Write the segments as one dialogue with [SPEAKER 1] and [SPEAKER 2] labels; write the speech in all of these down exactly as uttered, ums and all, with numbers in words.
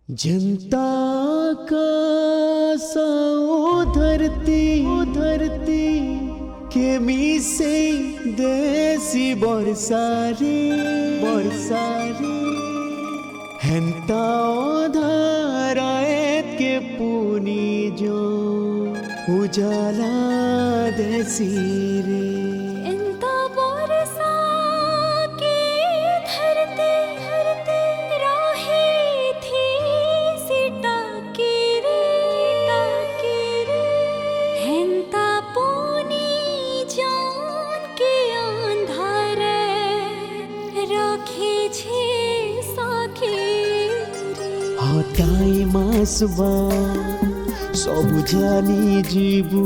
[SPEAKER 1] जनता का सौ धरती धरती के मी से देसी बरसारी बरसारी हेंता धाराएत के पुनी जो उजाला देसी रे हटाई मासबा सबु जानी जीवु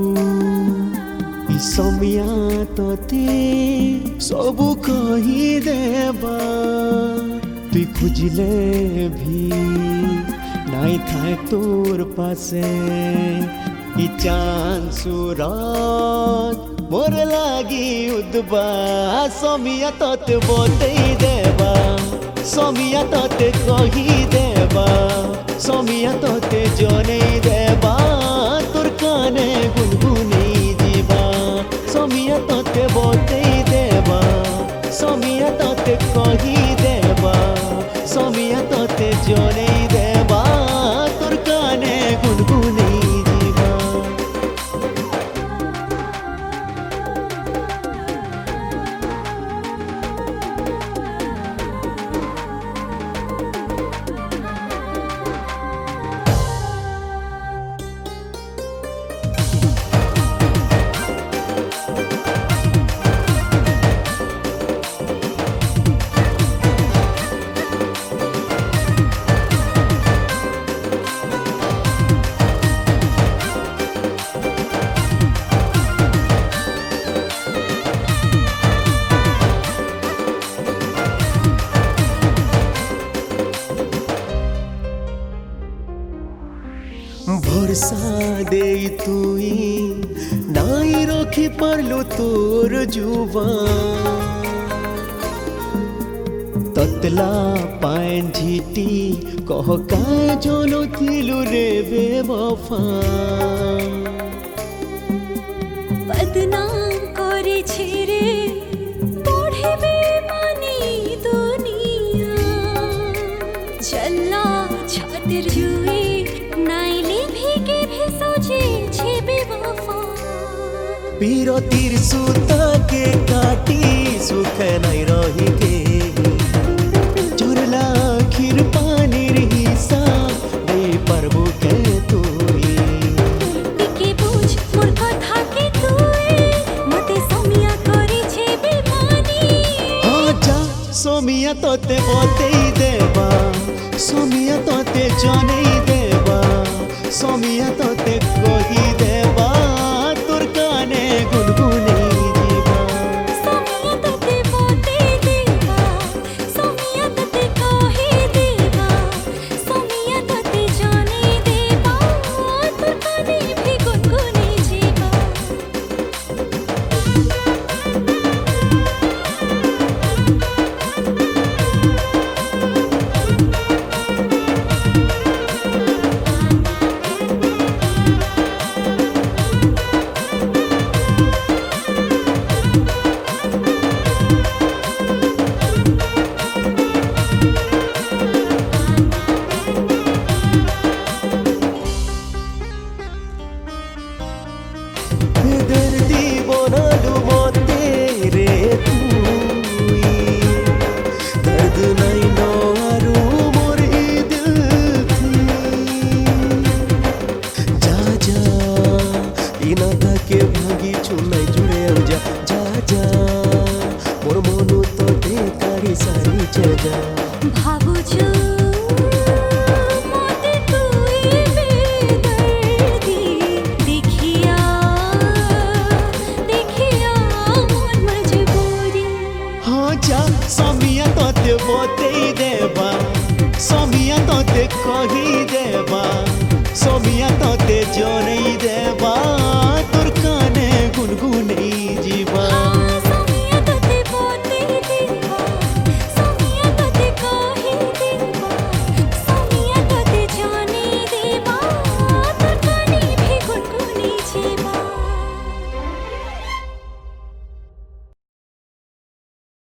[SPEAKER 1] इसमिया तते सबु कही देबा तुई खुजले भी नाई थाए तोर पासे ई चांद सूरज मोर लागी उदबा समिया तते बतई देबा समिया तते कही देबा समिया तते जने देबा तोर काने गुनगुनी जीवा समिया तते बतई देबा समिया तते कही देबा समिया तते जने देबा तोर काने गुनगुनी जीवा। भरसा दे तुई नाई रखी पारलो तोर जुबा ततला पान झीटी कह का जोनो थिलु रे बेवफा
[SPEAKER 2] बदनाम करे छेरे पढ़े बेमानी दुनिया चला छातिर जुए नाइले भीगे भी सोचे छे बेवफा
[SPEAKER 1] पीरो तीर सूता के काटी सुख नहीं रही के चुरला खीर पानी हिस्सा दे परबो के तुई
[SPEAKER 2] टिके बुझ मोर कथा के तुई मते समिया करे छे बेमानी
[SPEAKER 1] हाँ जा समिया तोते बतई देबा समिया तोते जने देबा समिया तोते कही देबा तोर काने गुनगुनी जीवा
[SPEAKER 2] समिया तते बतई देबा समिया तते कही देबा समिया तते जने देबा तोर काने भी गुनगुनी जीवा।
[SPEAKER 1] दर्दी बनालु मते रे तुई दर्द नहीं नो आरु मोर ई दिल थी जा जा इना के भागी चुनाई जुड़े जा जा जा मोर मनु तो दे कारी सारी जगा
[SPEAKER 2] भाबुछु मते तुई बेदर्दी देखिया देखिया मोर मजबूरी
[SPEAKER 1] हाँ जा समिया तोते बतई देबा समिया तोते कही देबा समिया तोते जने देबा।